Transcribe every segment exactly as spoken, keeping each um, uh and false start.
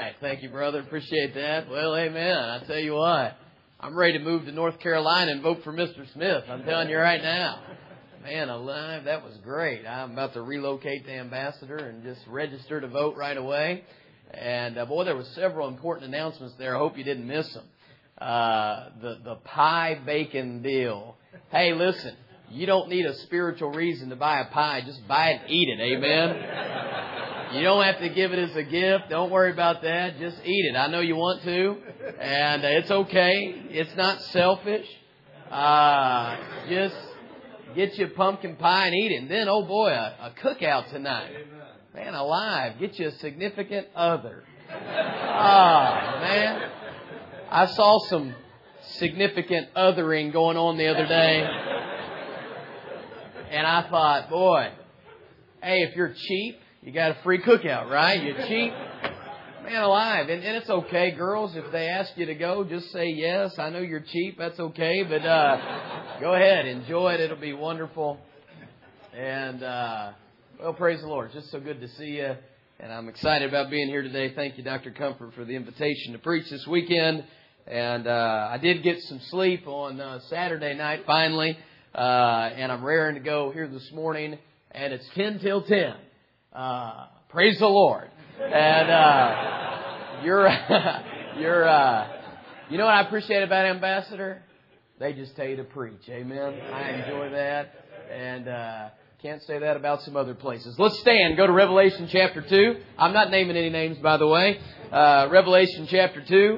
right. Thank you, brother. Appreciate that. Well, amen. I tell you what, I'm ready to move to North Carolina and vote for Mister Smith. I'm telling you right now. Man alive, that was great. I'm about to relocate to Ambassador and just register to vote right away. And, uh, boy, there were several important announcements there. I hope you didn't miss them. Uh, the, the pie bacon deal. Hey, listen, you don't need a spiritual reason to buy a pie. Just buy it and eat it. Amen. You don't have to give it as a gift. Don't worry about that. Just eat it. I know you want to. And uh, it's okay. It's not selfish. Uh, just get you a pumpkin pie and eat it. And then, oh boy, a, a cookout tonight. Man alive. Get you a significant other. Ah, man. I saw some significant othering going on the other day. And I thought, boy, hey, if you're cheap, you got a free cookout, right? You're cheap. Man alive. And, and it's okay, girls, if they ask you to go, just say yes. I know you're cheap. That's okay. But uh, go ahead. Enjoy it. It'll be wonderful. And, uh, well, praise the Lord. Just so good to see you. And I'm excited about being here today. Thank you, Doctor Comfort, for the invitation to preach this weekend. And uh, I did get some sleep on uh, Saturday night, finally. Uh, and I'm raring to go here this morning. And it's ten till ten. Uh, praise the Lord. And uh, you're, you're, uh, you know what I appreciate about Ambassador? They just tell you to preach. Amen. I enjoy that. And uh, can't say that about some other places. Let's stand. Go to Revelation chapter two. I'm not naming any names, by the way. Uh, Revelation chapter two.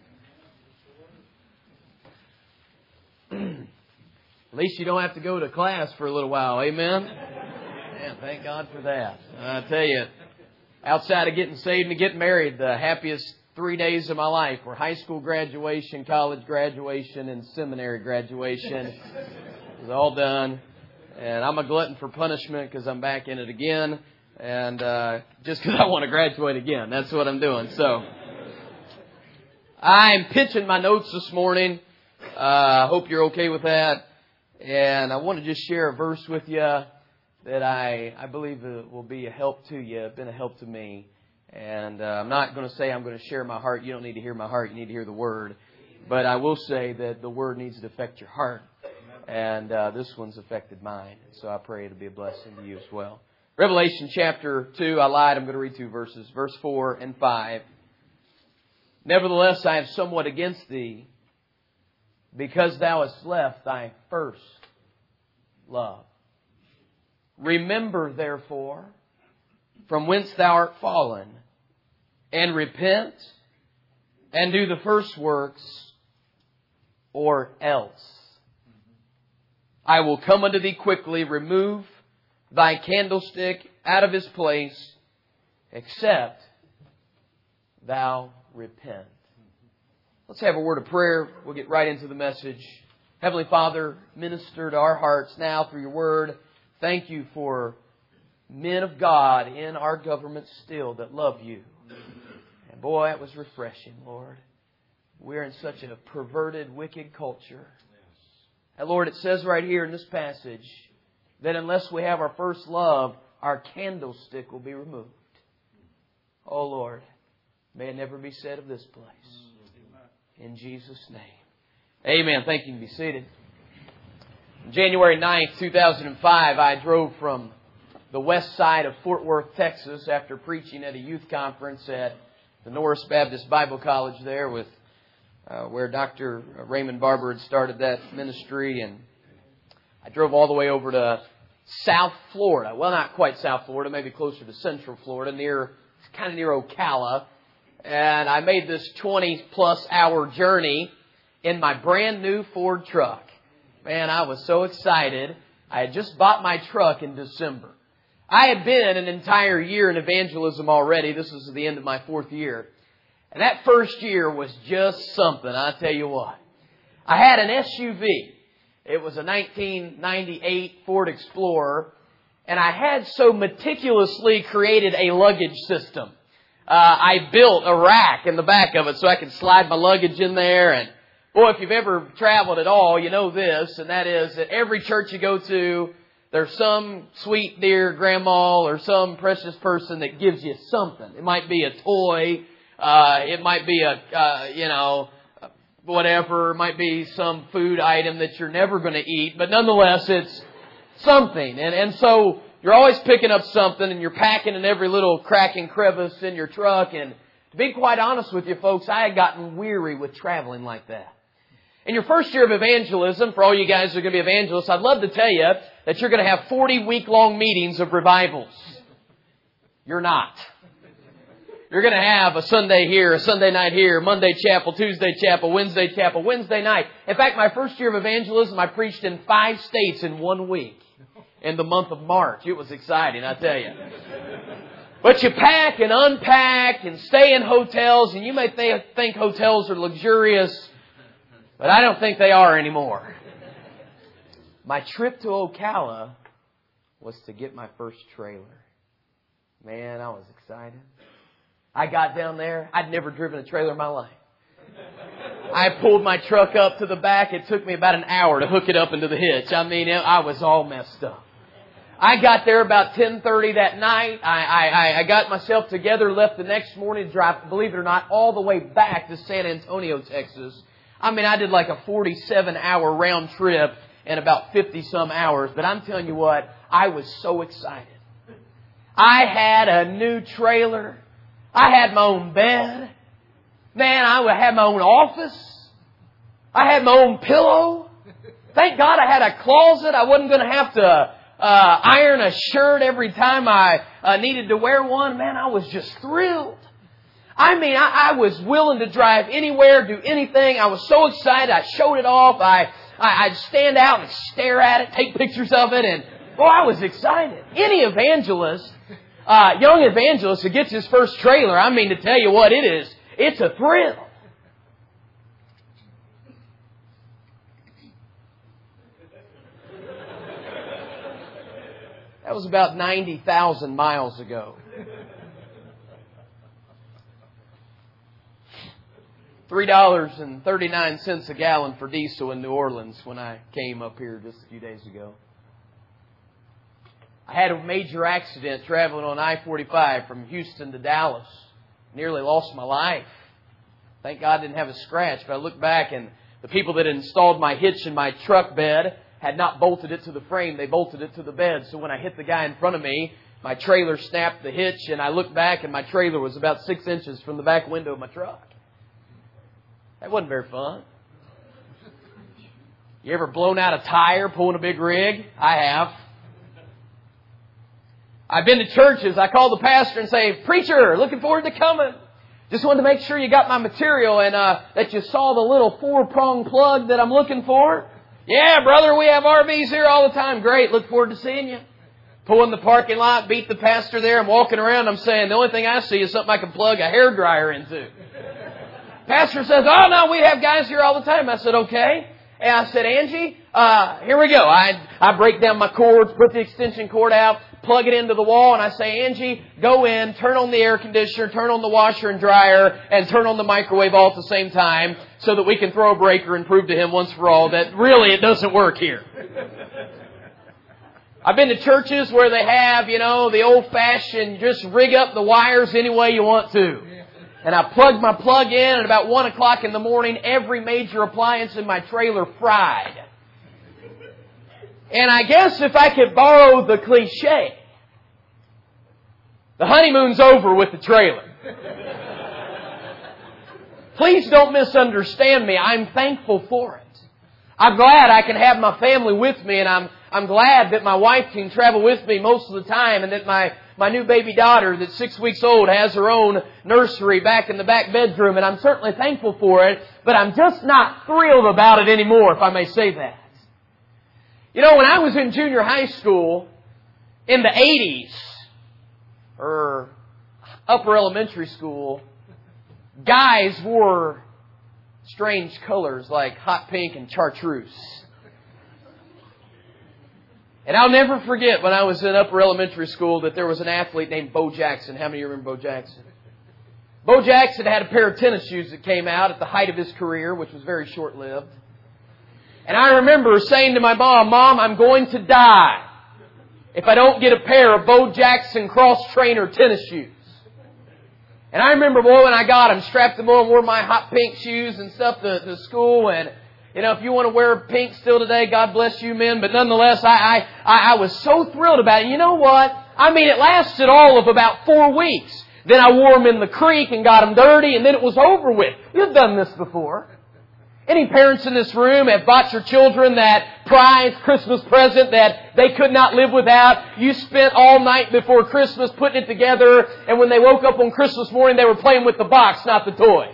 At least you don't have to go to class for a little while. Amen. Man, thank God for that. I tell you, outside of getting saved and getting married, the happiest three days of my life were high school graduation, college graduation, and seminary graduation. It was all done. And I'm a glutton for punishment because I'm back in it again. And uh, just because I want to graduate again. That's what I'm doing. So I'm pitching my notes this morning. I uh, hope you're okay with that. And I want to just share a verse with you that I, I believe will be a help to you, been a help to me. And uh, I'm not going to say I'm going to share my heart. You don't need to hear my heart. You need to hear the Word. But I will say that the Word needs to affect your heart. And uh, this one's affected mine. So I pray it'll be a blessing to you as well. Revelation chapter two, I lied. I'm going to read two verses. Verse four and five. Nevertheless, I have somewhat against thee, because thou hast left thy first love. Remember, therefore, from whence thou art fallen, and repent, and do the first works, or else I will come unto thee quickly, remove thy candlestick out of his place, except thou repent. Let's have a word of prayer. We'll get right into the message. Heavenly Father, minister to our hearts now through your word. Thank you for men of God in our government still that love you. And boy, it was refreshing, Lord. We're in such a perverted, wicked culture. And Lord, it says right here in this passage that unless we have our first love, our candlestick will be removed. Oh Lord, may it never be said of this place. In Jesus' name. Amen. Thank you. You can be seated. January ninth, two thousand five, I drove from the west side of Fort Worth, Texas, after preaching at a youth conference at the Norris Baptist Bible College there, with uh, where Doctor Raymond Barber had started that ministry. And I drove all the way over to South Florida. Well, not quite South Florida, maybe closer to Central Florida, near kind of near Ocala. And I made this twenty plus hour journey in my brand new Ford truck. Man, I was so excited. I had just bought my truck in December. I had been an entire year in evangelism already. This was the end of my fourth year. And that first year was just something, I tell you what. I had an S U V. It was a nineteen ninety-eight Ford Explorer. And I had so meticulously created a luggage system. Uh, I built a rack in the back of it so I could slide my luggage in there. And boy, if you've ever traveled at all, you know this, and that is that every church you go to, there's some sweet dear grandma or some precious person that gives you something. It might be a toy, Uh, it might be a, uh, you know, whatever. It might be some food item that you're never going to eat. But nonetheless, it's something. And, and so you're always picking up something and you're packing in every little crack and crevice in your truck. And to be quite honest with you folks, I had gotten weary with traveling like that. In your first year of evangelism, for all you guys who are going to be evangelists, I'd love to tell you that you're going to have forty week-long meetings of revivals. You're not. You're going to have a Sunday here, a Sunday night here, Monday chapel, Tuesday chapel, Wednesday chapel, Wednesday night. In fact, my first year of evangelism, I preached in five states in one week in the month of March. It was exciting, I tell you. But you pack and unpack and stay in hotels, and you may th- think hotels are luxurious, but I don't think they are anymore. My trip to Ocala was to get my first trailer. Man, I was excited. I got down there. I'd never driven a trailer in my life. I pulled my truck up to the back. It took me about an hour to hook it up into the hitch. I mean, I was all messed up. I got there about ten thirty that night. I, I, I got myself together, left the next morning to drive, believe it or not, all the way back to San Antonio, Texas. I mean, I did like a forty-seven hour round trip in about fifty some hours. But I'm telling you what, I was so excited. I had a new trailer. I had my own bed. Man, I had my own office. I had my own pillow. Thank God I had a closet. I wasn't going to have to uh, iron a shirt every time I uh, needed to wear one. Man, I was just thrilled. I mean, I, I was willing to drive anywhere, do anything. I was so excited. I showed it off. I, I, I'd stand out and stare at it, take pictures of it, and oh, I was excited. Any evangelist, uh, young evangelist who gets his first trailer, I mean, to tell you what it is, it's a thrill. That was about ninety thousand miles ago. three dollars and thirty-nine cents a gallon for diesel in New Orleans when I came up here just a few days ago. I had a major accident traveling on I forty-five from Houston to Dallas. Nearly lost my life. Thank God I didn't have a scratch, but I looked back and the people that had installed my hitch in my truck bed had not bolted it to the frame. They bolted it to the bed. So when I hit the guy in front of me, my trailer snapped the hitch and I looked back and my trailer was about six inches from the back window of my truck. That wasn't very fun. You ever blown out a tire pulling a big rig? I have. I've been to churches. I call the pastor and say, "Preacher, looking forward to coming. Just wanted to make sure you got my material and uh, that you saw the little four-prong plug that I'm looking for." "Yeah, brother, we have R Vs here all the time." "Great, look forward to seeing you." Pull in the parking lot, beat the pastor there. I'm walking around. I'm saying, the only thing I see is something I can plug a hairdryer into. Pastor says, "Oh, no, we have guys here all the time." I said, "Okay." And I said, "Angie, uh, here we go." I I break down my cords, put the extension cord out, plug it into the wall, and I say, "Angie, go in, turn on the air conditioner, turn on the washer and dryer, and turn on the microwave all at the same time so that we can throw a breaker and prove to him once for all that really it doesn't work here." I've been to churches where they have, you know, the old-fashioned just rig up the wires any way you want to. And I plugged my plug in, and about one o'clock in the morning, every major appliance in my trailer fried. And I guess if I could borrow the cliche, the honeymoon's over with the trailer. Please don't misunderstand me. I'm thankful for it. I'm glad I can have my family with me, and I'm I'm glad that my wife can travel with me most of the time, and that my, my new baby daughter that's six weeks old has her own nursery back in the back bedroom, and I'm certainly thankful for it, but I'm just not thrilled about it anymore, if I may say that. You know, when I was in junior high school in the eighties, or upper elementary school, guys wore strange colors like hot pink and chartreuse. And I'll never forget when I was in upper elementary school that there was an athlete named Bo Jackson. How many of you remember Bo Jackson? Bo Jackson had a pair of tennis shoes that came out at the height of his career, which was very short-lived. And I remember saying to my mom, "Mom, I'm going to die if I don't get a pair of Bo Jackson cross-trainer tennis shoes." And I remember, boy, when I got them, strapped them on, wore my hot pink shoes and stuff to, to school. And, you know, if you want to wear pink still today, God bless you, men. But nonetheless, I, I, I, I was so thrilled about it. You know what? I mean, it lasted all of about four weeks. Then I wore them in the creek and got them dirty, and then it was over with. You've done this before. Any parents in this room have bought your children that prized Christmas present that they could not live without? You spent all night before Christmas putting it together, and when they woke up on Christmas morning, they were playing with the box, not the toy.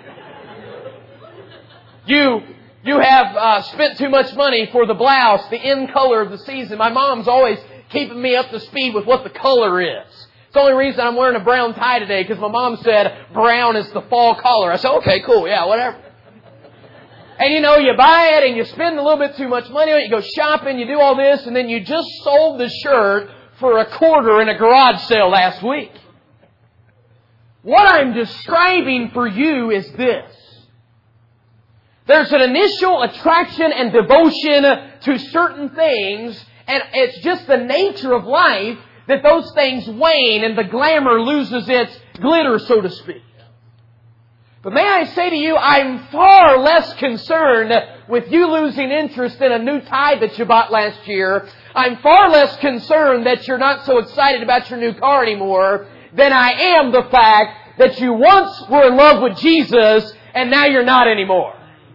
You you have uh, spent too much money for the blouse, the in color of the season. My mom's always keeping me up to speed with what the color is. It's the only reason I'm wearing a brown tie today, because my mom said brown is the fall color. I said, okay, cool, yeah, whatever. And you know, you buy it and you spend a little bit too much money on it. You go shopping, you do all this, and then you just sold the shirt for a quarter in a garage sale last week. What I'm describing for you is this. There's an initial attraction and devotion to certain things, and it's just the nature of life that those things wane and the glamour loses its glitter, so to speak. But may I say to you, I'm far less concerned with you losing interest in a new tie that you bought last year. I'm far less concerned that you're not so excited about your new car anymore than I am the fact that you once were in love with Jesus and now you're not anymore.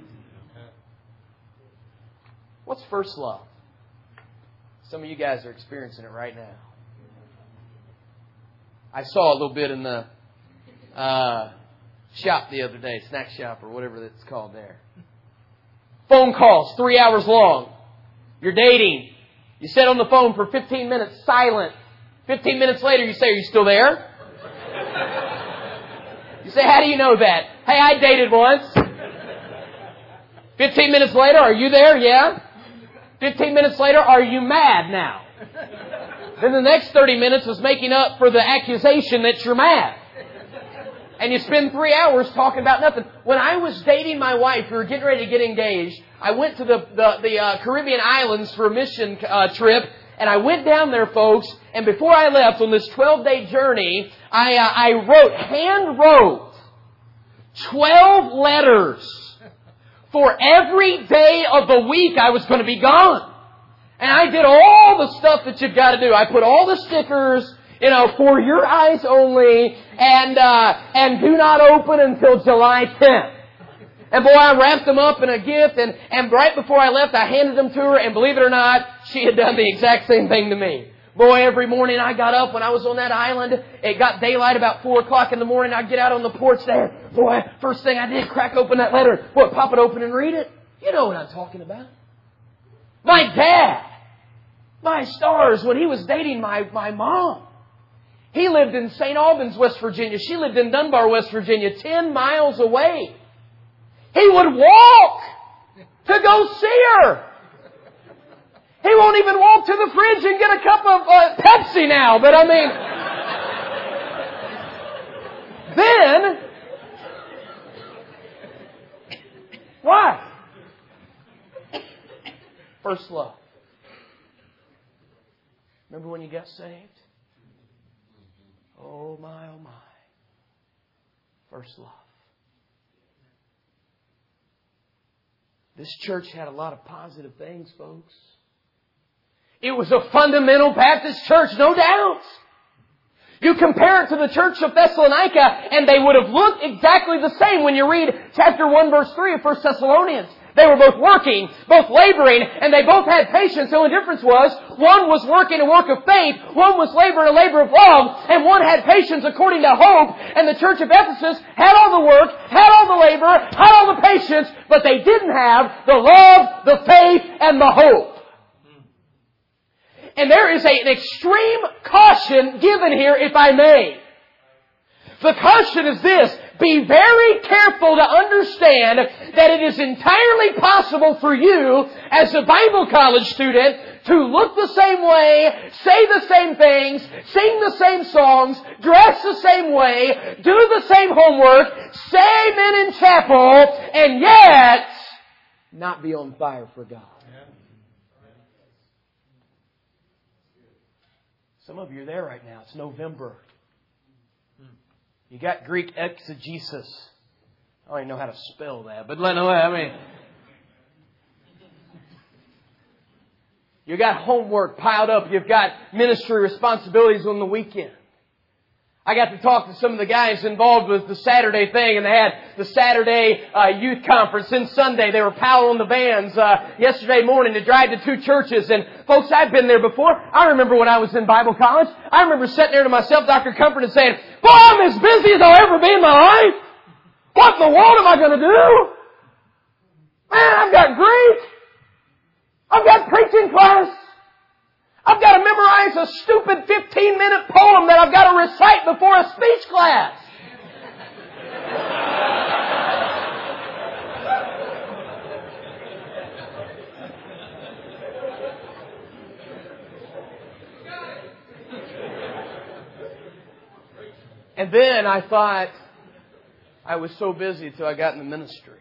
What's first love? Some of you guys are experiencing it right now. I saw a little bit in the uh, shop the other day, snack shop or whatever it's called there. Phone calls, three hours long. You're dating. You sit on the phone for fifteen minutes, silent. fifteen minutes later, you say, are you still there? You say, how do you know that? Hey, I dated once. fifteen minutes later, are you there? Yeah. fifteen minutes later, are you mad now? Then the next thirty minutes is making up for the accusation that you're mad. And you spend three hours talking about nothing. When I was dating my wife, we were getting ready to get engaged. I went to the the, the uh, Caribbean islands for a mission uh, trip, and I went down there, folks. And before I left on this twelve-day journey, I uh, I wrote, hand wrote, twelve letters for every day of the week I was going to be gone. And I did all the stuff that you've got to do. I put all the stickers, you know, for your eyes only, and uh, and do not open until July tenth. And boy, I wrapped them up in a gift, and, and right before I left, I handed them to her, and believe it or not, she had done the exact same thing to me. Boy, every morning I got up when I was on that island, it got daylight about four o'clock in the morning, I'd get out on the porch there. Boy, first thing I did, crack open that letter. Boy, pop it open and read it. You know what I'm talking about. My dad, my stars, when he was dating my, my mom, he lived in Saint Albans, West Virginia. She lived in Dunbar, West Virginia, ten miles away. He would walk to go see her. He won't even walk to the fridge and get a cup of uh, Pepsi now. But I mean, then, why? First love. Remember when you got saved? Oh my, oh my. First love. This church had a lot of positive things, folks. It was a fundamental Baptist church, no doubt. You compare it to the church of Thessalonica, and they would have looked exactly the same when you read chapter one, verse three of First Thessalonians. They were both working, both laboring, and they both had patience. The only difference was, one was working a work of faith, one was laboring a labor of love, and one had patience according to hope. And the church of Ephesus had all the work, had all the labor, had all the patience, but they didn't have the love, the faith, and the hope. And there is a, an extreme caution given here, if I may. The caution is this: be very careful to understand that it is entirely possible for you as a Bible college student to look the same way, say the same things, sing the same songs, dress the same way, do the same homework, say amen in chapel, and yet not be on fire for God. Some of you are there right now. It's November. You got Greek exegesis. I don't even know how to spell that, but let I mean, you got homework piled up. You've got ministry responsibilities on the weekend. I got to talk to some of the guys involved with the Saturday thing, and they had the Saturday uh, youth conference. Then Sunday, they were piling the vans uh, yesterday morning to drive to two churches. And folks, I've been there before. I remember when I was in Bible college. I remember sitting there to myself, Doctor Comfort, and saying, "Boy, I'm as busy as I'll ever be in my life. What in the world am I going to do? Man, I've got Greek. I've got preaching class. I've got to memorize a stupid fifteen-minute poem that I've got to recite before a speech class." And then I thought I was so busy until I got in the ministry.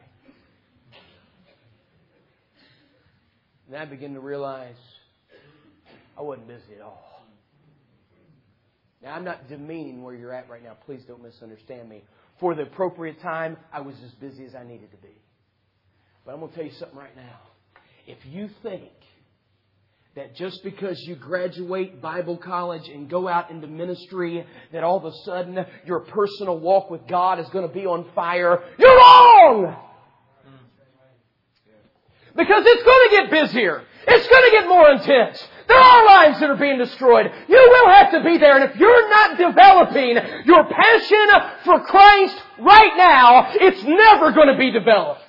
And I began to realize I wasn't busy at all. Now, I'm not demeaning where you're at right now. Please don't misunderstand me. For the appropriate time, I was as busy as I needed to be. But I'm going to tell you something right now. If you think that just because you graduate Bible college and go out into ministry, that all of a sudden your personal walk with God is going to be on fire, you're wrong! Because it's going to get busier. It's going to get more intense. There are lives that are being destroyed. You will have to be there. And if you're not developing your passion for Christ right now, it's never going to be developed.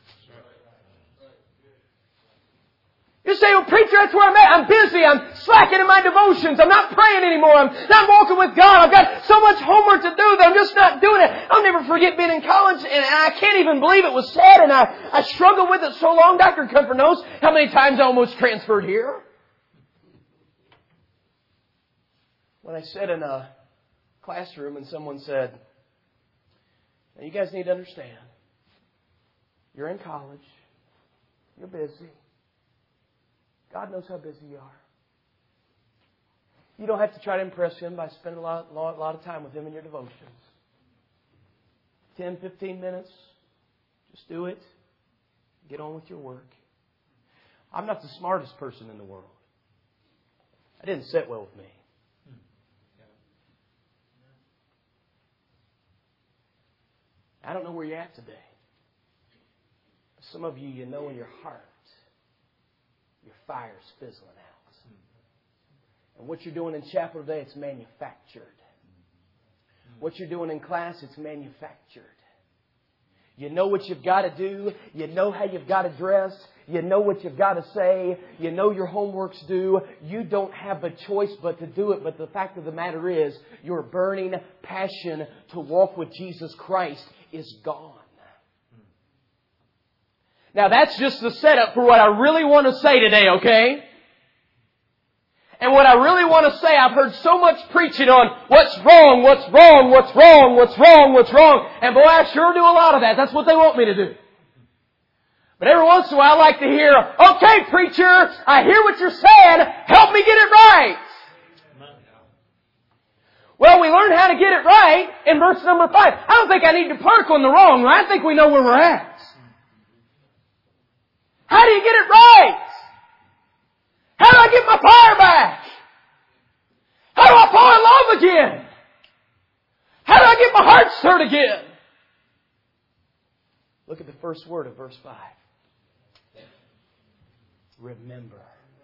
You say, "Well, preacher, that's where I'm at. I'm busy. I'm slacking in my devotions. I'm not praying anymore. I'm not walking with God. I've got so much homework to do that I'm just not doing it." I'll never forget being in college, and I can't even believe it was sad, and I, I struggled with it so long. Doctor Comfort knows how many times I almost transferred here. When I sat in a classroom and someone said, "Now you guys need to understand, you're in college, you're busy. God knows how busy you are. You don't have to try to impress Him by spending a lot, a lot of time with Him in your devotions. ten, fifteen minutes, just do it. Get on with your work." I'm not the smartest person in the world. That didn't sit well with me. I don't know where you're at today. Some of you, you know in your heart, your fire's fizzling out. And what you're doing in chapel today, it's manufactured. What you're doing in class, it's manufactured. You know what you've got to do. You know how you've got to dress. You know what you've got to say. You know your homework's due. You don't have a choice but to do it. But the fact of the matter is, your burning passion to walk with Jesus Christ is gone. Now that's just the setup for what I really want to say today, okay? And what I really want to say, I've heard so much preaching on what's wrong, what's wrong, what's wrong, what's wrong, what's wrong. And boy, I sure do a lot of that. That's what they want me to do. But every once in a while I like to hear, "Okay, preacher, I hear what you're saying. Help me get it right." Well, we learn how to get it right in verse number five. I don't think I need to park on the wrong, right? I think we know where we're at. How do you get it right? How do I get my fire back? How do I fall in love again? How do I get my heart stirred again? Look at the first word of verse five. Remember.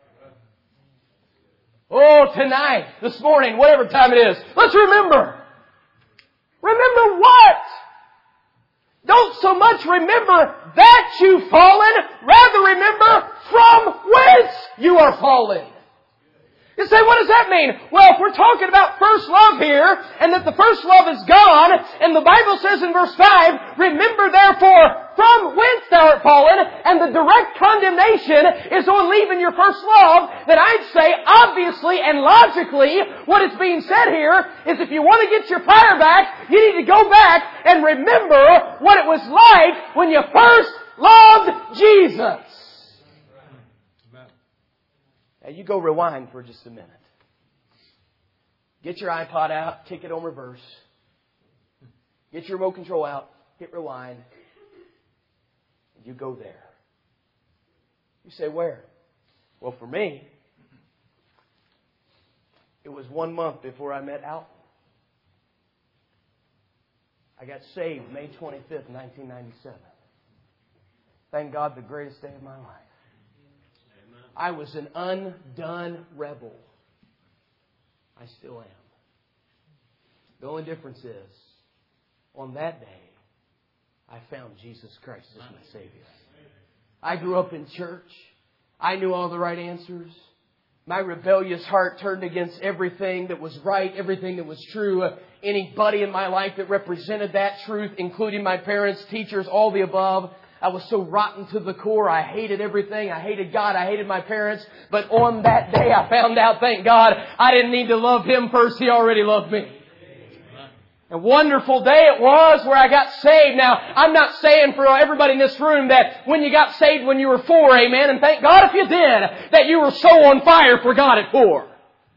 Oh, tonight, this morning, whatever time it is, let's remember. Remember what? Don't so much remember that you've fallen, rather remember from whence you are fallen. You say, what does that mean? Well, if we're talking about first love here, and that the first love is gone, and the Bible says in verse five, "Remember therefore from whence thou art fallen," and the direct condemnation is on leaving your first love, then I'd say, obviously and logically, what is being said here is if you want to get your fire back, you need to go back and remember what it was like when you first loved Jesus. Now you go rewind for just a minute. Get your iPod out, kick it on reverse. Get your remote control out. Hit rewind. And you go there. You say, where? Well, for me, it was one month before I met Alton. I got saved May twenty-fifth, nineteen ninety-seven. Thank God, the greatest day of my life. I was an undone rebel. I still am. The only difference is, on that day, I found Jesus Christ as my Savior. I grew up in church. I knew all the right answers. My rebellious heart turned against everything that was right, everything that was true. Uh, anybody in my life that represented that truth, including my parents, teachers, all the above. I was so rotten to the core. I hated everything. I hated God. I hated my parents. But on that day, I found out, thank God, I didn't need to love Him first. He already loved me. A wonderful day it was where I got saved. Now, I'm not saying for everybody in this room that when you got saved when you were four, amen, and thank God if you did, that you were so on fire for God at four.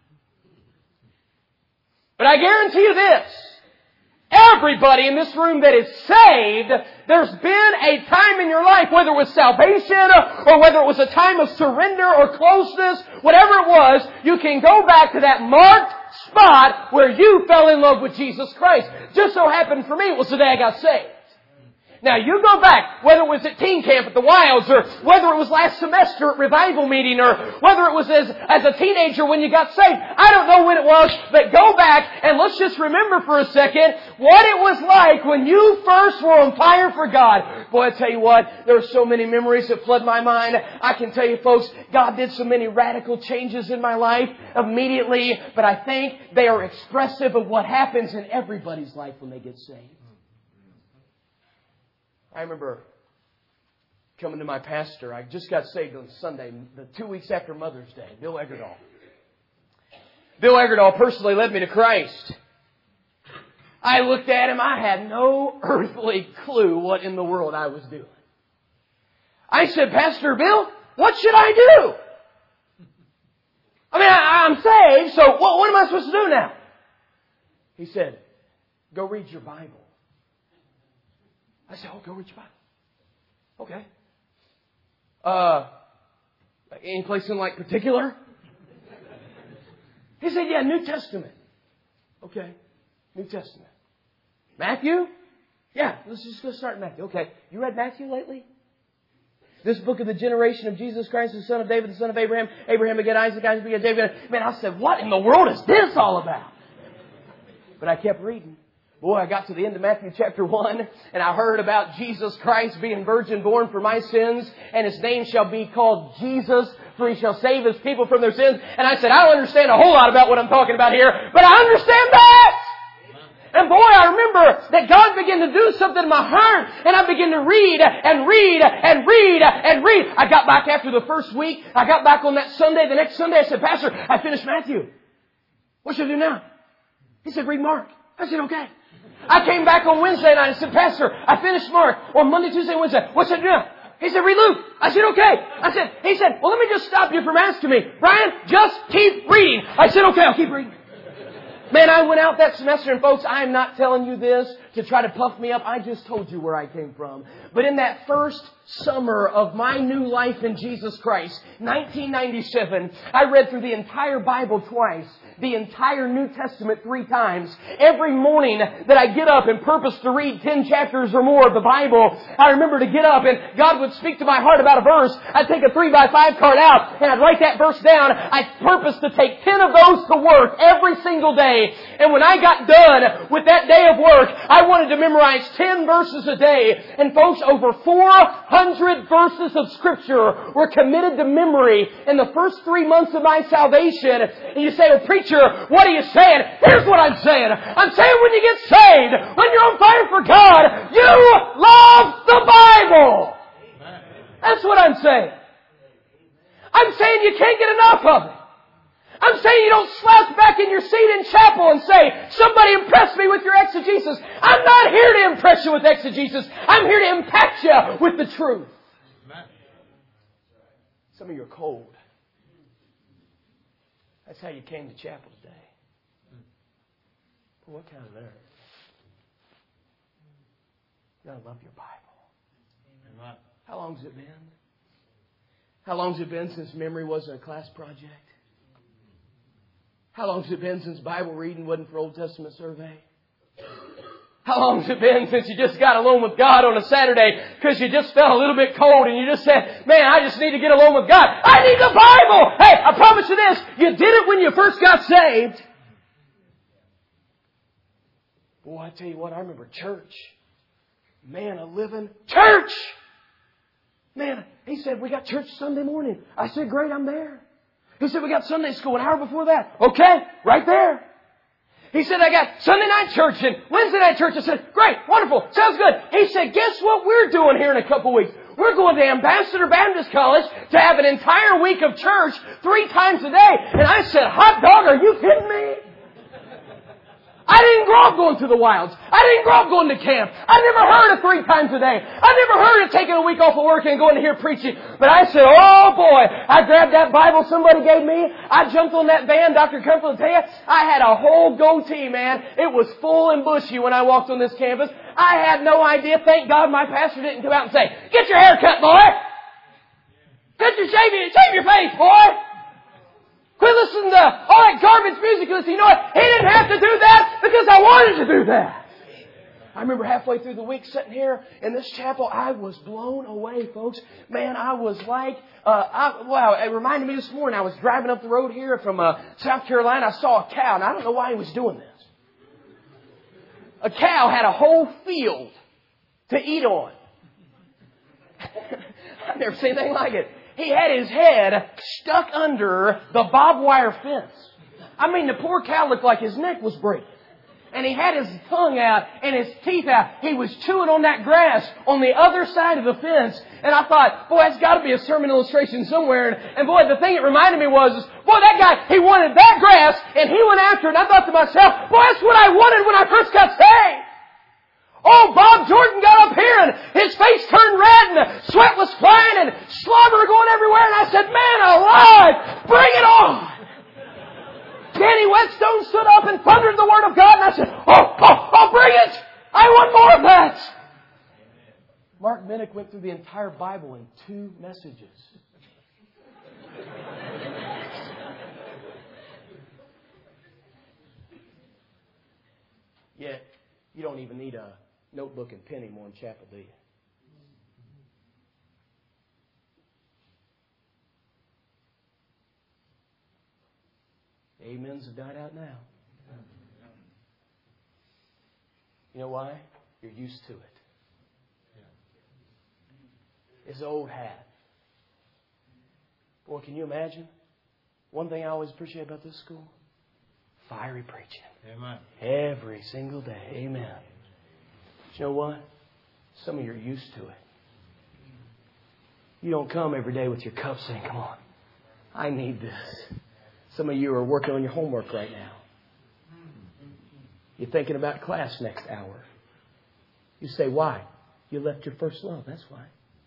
But I guarantee you this. Everybody in this room that is saved, there's been a time in your life, whether it was salvation or whether it was a time of surrender or closeness, whatever it was, you can go back to that marked spot where you fell in love with Jesus Christ. Just so happened for me, it was the day I got saved. Now, you go back, whether it was at teen camp at the Wilds, or whether it was last semester at revival meeting, or whether it was as, as a teenager when you got saved. I don't know when it was, but go back and let's just remember for a second what it was like when you first were on fire for God. Boy, I tell you what, there are so many memories that flood my mind. I can tell you, folks, God did so many radical changes in my life immediately, but I think they are expressive of what happens in everybody's life when they get saved. I remember coming to my pastor. I just got saved on Sunday, the two weeks after Mother's Day, Bill Eggerdahl. Bill Eggerdahl personally led me to Christ. I looked at him. I had no earthly clue what in the world I was doing. I said, Pastor Bill, what should I do? I mean, I, I'm saved, so what, what am I supposed to do now? He said, go read your Bible. I said, oh, go read your Bible. Okay. Uh, any place in like particular? He said, yeah, New Testament. Okay. New Testament. Matthew? Yeah, let's just go start in Matthew. Okay. You read Matthew lately? This book of the generation of Jesus Christ, the son of David, the son of Abraham. Abraham begat Isaac, Isaac begat David. Man, I said, what in the world is this all about? But I kept reading. Boy, I got to the end of Matthew chapter one, and I heard about Jesus Christ being virgin born for my sins, and His name shall be called Jesus, for He shall save His people from their sins. And I said, I don't understand a whole lot about what I'm talking about here, but I understand that! And boy, I remember that God began to do something in my heart, and I began to read and read and read and read. I got back after the first week. I got back on that Sunday. The next Sunday, I said, Pastor, I finished Matthew. What should I do now? He said, read Mark. I said, okay. I came back on Wednesday night and said, Pastor, I finished Mark on Monday, Tuesday, Wednesday. What should I do now? He said, read Luke. I said, okay. I said, he said, well, let me just stop you from asking me. Brian, just keep reading. I said, okay, I'll keep reading. Man, I went out that semester, and folks, I am not telling you this to try to puff me up. I just told you where I came from. But in that first summer of my new life in Jesus Christ, nineteen ninety-seven, I read through the entire Bible twice, the entire New Testament three times. Every morning that I get up and purpose to read ten chapters or more of the Bible, I remember to get up and God would speak to my heart about a verse. I'd take a three by five card out and I'd write that verse down. I'd purpose to take ten of those to work every single day. And when I got done with that day of work, I wanted to memorize ten verses a day. And folks, over four hundred verses of Scripture were committed to memory in the first three months of my salvation. And you say, well, preacher, what are you saying? Here's what I'm saying. I'm saying when you get saved, when you're on fire for God, you love the Bible. That's what I'm saying. I'm saying you can't get enough of it. I'm saying you don't slouch back in your seat in chapel and say, somebody impress me with your exegesis. I'm not here to impress you with exegesis. I'm here to impact you with the truth. Some of you are cold. That's how you came to chapel today. What kind of nerve? You've got to love your Bible. Amen. How long's it been? How long's it been since memory wasn't a class project? How long's it been since Bible reading wasn't for Old Testament survey? How long's it been since you just got alone with God on a Saturday because you just felt a little bit cold and you just said, man, I just need to get alone with God. I need the Bible. Hey, I promise you this. You did it when you first got saved. Boy, I tell you what, I remember church. Man, a living church. Man, he said, we got church Sunday morning. I said, great, I'm there. He said, we got Sunday school an hour before that. Okay, right there. He said, I got Sunday night church and Wednesday night church. I said, great, wonderful, sounds good. He said, guess what we're doing here in a couple weeks? We're going to Ambassador Baptist College to have an entire week of church three times a day. And I said, hot dog, are you kidding me? I didn't grow up going to the wilds. I didn't grow up going to camp. I never heard of three times a day. I never heard of taking a week off of work and going to hear preaching. But I said, oh boy, I grabbed that Bible somebody gave me. I jumped on that van. Doctor Comfort will tell you, I had a whole goatee, man. It was full and bushy when I walked on this campus. I had no idea. Thank God my pastor didn't come out and say, get your hair cut, boy. Get your shave, shave your face, boy. Quit listening to all that garbage music. Listen, you know what? He didn't have to do that because I wanted to do that. I remember halfway through the week sitting here in this chapel, I was blown away, folks. Man, I was like, uh, I, wow, it reminded me this morning. I was driving up the road here from uh, South Carolina. I saw a cow, and I don't know why he was doing this. A cow had a whole field to eat on. I've never seen anything like it. He had his head stuck under the barbed wire fence. I mean, the poor cow looked like his neck was breaking. And he had his tongue out and his teeth out. He was chewing on that grass on the other side of the fence. And I thought, boy, that's got to be a sermon illustration somewhere. And, and boy, the thing it reminded me was, is, boy, that guy, he wanted that grass and he went after it. And I thought to myself, boy, that's what I wanted when I first got saved. Oh, Bob Jordan got up here and his face turned red and the sweat was flying and slobber going everywhere. And I said, man alive, bring it on. Danny Whetstone stood up and thundered the Word of God. And I said, oh, oh, oh, bring it. I want more of that. Mark Minnick went through the entire Bible in two messages. Yet, you don't even need a notebook and pen anymore in chapel, do you? Amens have died out now. You know why? You're used to it. It's old hat. Boy, can you imagine? One thing I always appreciate about this school? Fiery preaching. Amen. Every single day. Amen. But you know what? Some of you are used to it. You don't come every day with your cup saying, come on, I need this. Some of you are working on your homework right now. You're thinking about class next hour. You say, why? You left your first love. That's why.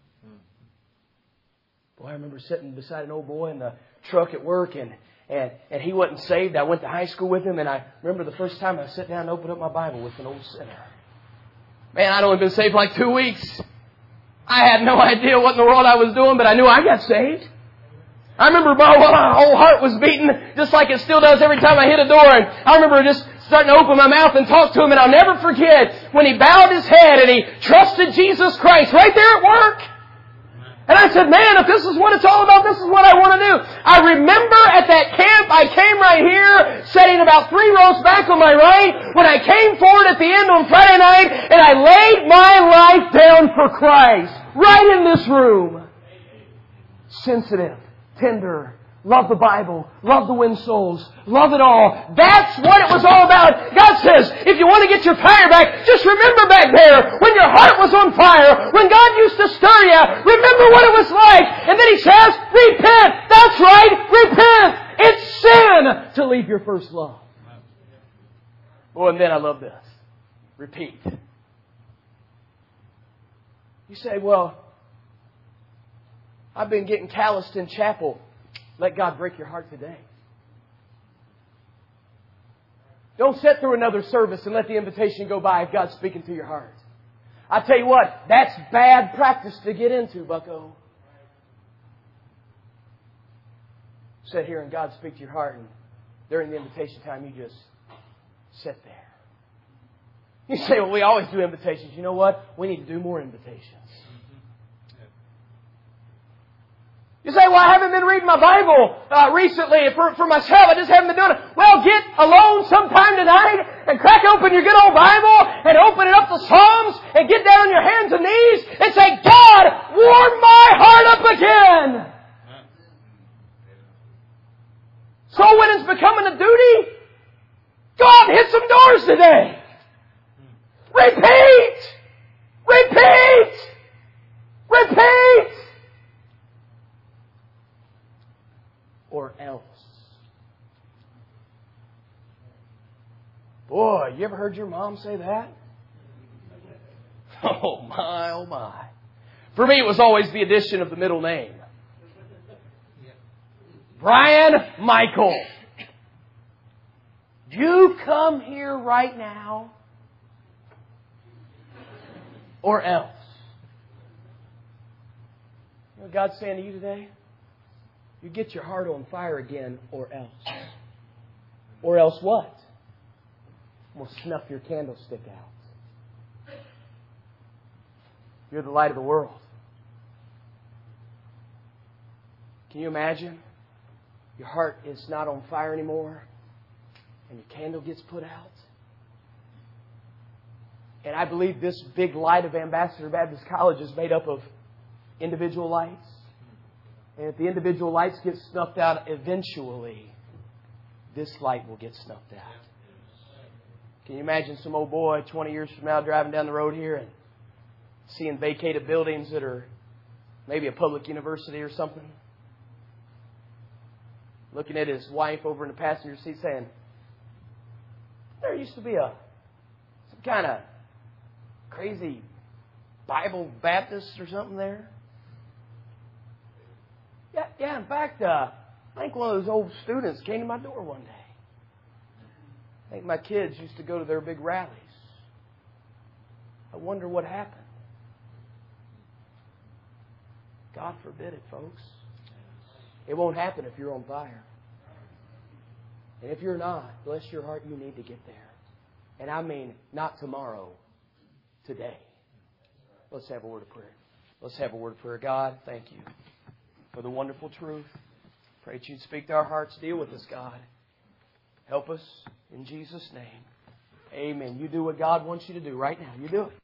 Boy, I remember sitting beside an old boy in the truck at work and And, and he wasn't saved. I went to high school with him, and I remember the first time I sat down and opened up my Bible with an old sinner. Man, I'd only been saved like two weeks. I had no idea what in the world I was doing, but I knew I got saved. I remember my whole heart was beating just like it still does every time I hit a door. And I remember just starting to open my mouth and talk to him, and I'll never forget when he bowed his head and he trusted Jesus Christ right there at work. And I said, man, if this is what it's all about, this is what I want to do. I remember at that camp, I came right here, sitting about three rows back on my right, when I came forward at the end on Friday night, and I laid my life down for Christ. Right in this room. Sensitive, tender, love the Bible, love to win souls, love it all. That's what it was all about. God says, if you want to get your fire back, just remember back there when your heart was on fire, when God used to stir you, remember what it was like. And then He says, repent. That's right, repent. It's sin to leave your first love. Oh, and then I love this. Repeat. You say, well, I've been getting calloused in chapel. Let God break your heart today. Don't sit through another service and let the invitation go by if God's speaking to your heart. I tell you what, that's bad practice to get into, bucko. Sit here and God speak to your heart, and during the invitation time, you just sit there. You say, well, we always do invitations. You know what? We need to do more invitations. You say, well, I haven't been reading my Bible uh, recently for, for myself. I just haven't been doing it. Well, get alone sometime tonight and crack open your good old Bible and open it up to Psalms and get down on your hands and knees and say, God, warm my heart up again. So when it's becoming a duty, go out and hit some doors today. Repeat! Repeat! Repeat! Or else. Boy, you ever heard your mom say that? Oh my, oh my. For me, it was always the addition of the middle name. Brian Michael. You come here right now, or else. You know what God's saying to you today? You get your heart on fire again, or else. Or else what? We'll snuff your candlestick out. You're the light of the world. Can you imagine? Your heart is not on fire anymore, and your candle gets put out. And I believe this big light of Ambassador Baptist College is made up of individual lights. And if the individual lights get snuffed out, eventually this light will get snuffed out. Can you imagine some old boy twenty years from now driving down the road here and seeing vacated buildings that are maybe a public university or something? Looking at his wife over in the passenger seat saying, there used to be a some kind of crazy Bible Baptist or something there. Yeah, yeah. In fact, uh, I think one of those old students came to my door one day. I think my kids used to go to their big rallies. I wonder what happened. God forbid it, folks. It won't happen if you're on fire. And if you're not, bless your heart, you need to get there. And I mean, not tomorrow, today. Let's have a word of prayer. Let's have a word of prayer. God, thank you for the wonderful truth. Pray that you'd speak to our hearts. Deal with us, God. Help us in Jesus' name. Amen. You do what God wants you to do right now. You do it.